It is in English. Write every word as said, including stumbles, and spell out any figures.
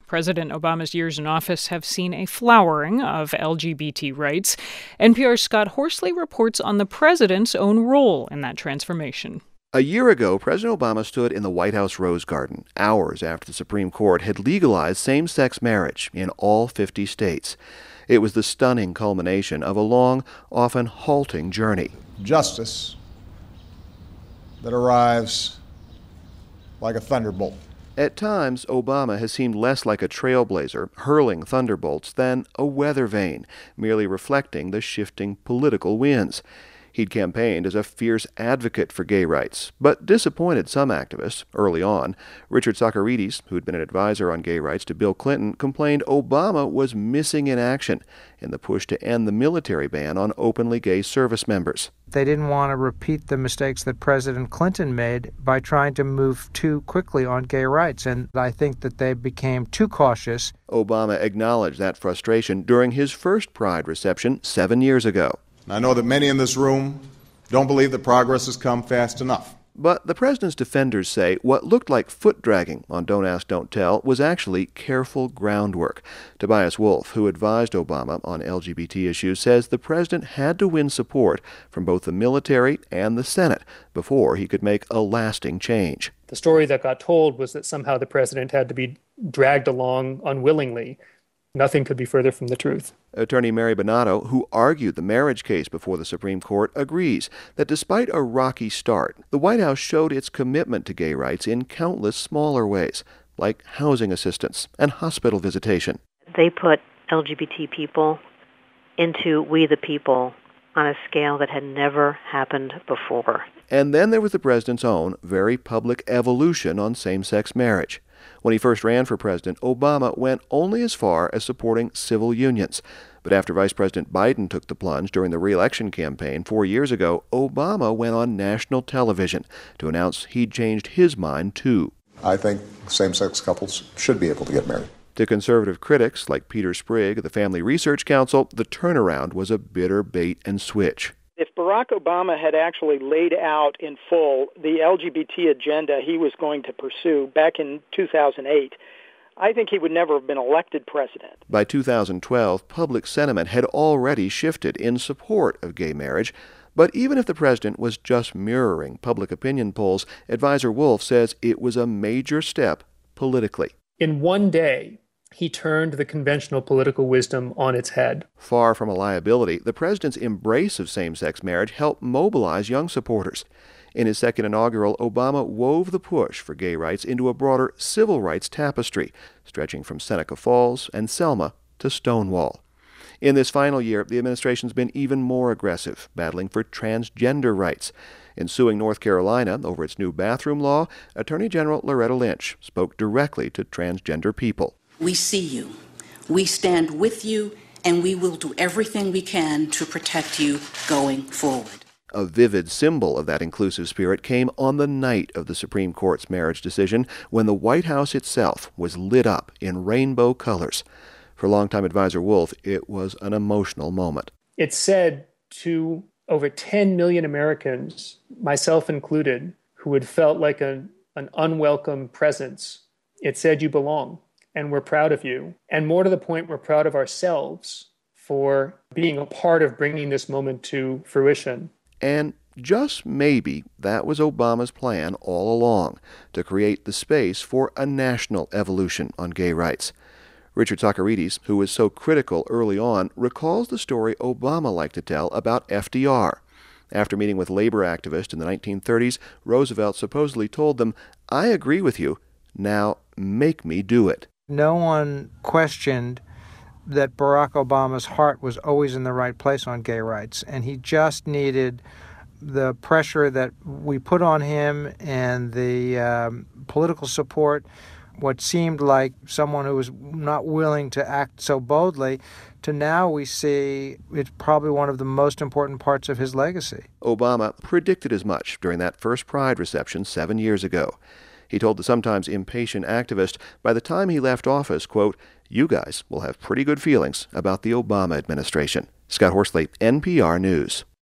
President Obama's years in office have seen a flowering of L G B T rights. N P R's Scott Horsley reports on the president's own role in that transformation. A year ago, President Obama stood in the White House Rose Garden, hours after the Supreme Court had legalized same-sex marriage in all fifty states. It was the stunning culmination of a long, often halting journey. Justice that arrives like a thunderbolt. At times, Obama has seemed less like a trailblazer hurling thunderbolts than a weather vane, merely reflecting the shifting political winds. He'd campaigned as a fierce advocate for gay rights, but disappointed some activists early on. Richard Socarides, who'd been an advisor on gay rights to Bill Clinton, complained Obama was missing in action in the push to end the military ban on openly gay service members. They didn't want to repeat the mistakes that President Clinton made by trying to move too quickly on gay rights, and I think that they became too cautious. Obama acknowledged that frustration during his first Pride reception seven years ago. I know that many in this room don't believe that progress has come fast enough. But the president's defenders say what looked like foot-dragging on Don't Ask, Don't Tell was actually careful groundwork. Tobias Wolff, who advised Obama on L G B T issues, says the president had to win support from both the military and the Senate before he could make a lasting change. The story that got told was that somehow the president had to be dragged along unwillingly. Nothing could be further from the truth. Attorney Mary Bonato, who argued the marriage case before the Supreme Court, agrees that despite a rocky start, the White House showed its commitment to gay rights in countless smaller ways, like housing assistance and hospital visitation. They put L G B T people into We the People on a scale that had never happened before. And then there was the president's own very public evolution on same-sex marriage. When he first ran for president, Obama went only as far as supporting civil unions. But after Vice President Biden took the plunge during the re-election campaign four years ago, Obama went on national television to announce he'd changed his mind, too. I think same-sex couples should be able to get married. To conservative critics like Peter Sprigg of the Family Research Council, the turnaround was a bitter bait and switch. If Barack Obama had actually laid out in full the L G B T agenda he was going to pursue back in two thousand eight, I think he would never have been elected president. By two thousand twelve, public sentiment had already shifted in support of gay marriage. But even if the president was just mirroring public opinion polls, advisor Wolff says it was a major step politically. In one day, he turned the conventional political wisdom on its head. Far from a liability, the president's embrace of same-sex marriage helped mobilize young supporters. In his second inaugural, Obama wove the push for gay rights into a broader civil rights tapestry, stretching from Seneca Falls and Selma to Stonewall. In this final year, the administration's been even more aggressive, battling for transgender rights. In suing North Carolina over its new bathroom law, Attorney General Loretta Lynch spoke directly to transgender people. We see you, we stand with you, and we will do everything we can to protect you going forward. A vivid symbol of that inclusive spirit came on the night of the Supreme Court's marriage decision, when the White House itself was lit up in rainbow colors. For longtime advisor Wolff, it was an emotional moment. It said to over ten million Americans, myself included, who had felt like a, an unwelcome presence, it said you belong. And we're proud of you. And more to the point, we're proud of ourselves for being a part of bringing this moment to fruition. And just maybe that was Obama's plan all along, to create the space for a national evolution on gay rights. Richard Socarides, who was so critical early on, recalls the story Obama liked to tell about F D R. After meeting with labor activists in the nineteen thirties, Roosevelt supposedly told them, "I agree with you. Now make me do it." No one questioned that Barack Obama's heart was always in the right place on gay rights, and he just needed the pressure that we put on him and the um, political support, what seemed like someone who was not willing to act so boldly, to now we see it's probably one of the most important parts of his legacy. Obama predicted as much during that first Pride reception seven years ago. He told the sometimes impatient activist by the time he left office, quote, "You guys will have pretty good feelings about the Obama administration." Scott Horsley, N P R News.